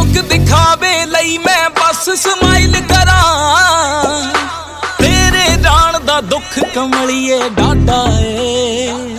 ਇੱਕ ਦਿਖਾਵੇ ਲਈ ਮੈਂ ਬਸ ਸਮਾਈਲ ਕਰਾਂ, ਤੇਰੇ ਜਾਣ ਦਾ ਦੁੱਖ ਕਮਲੀਏ ਡਾਢਾ ਏ।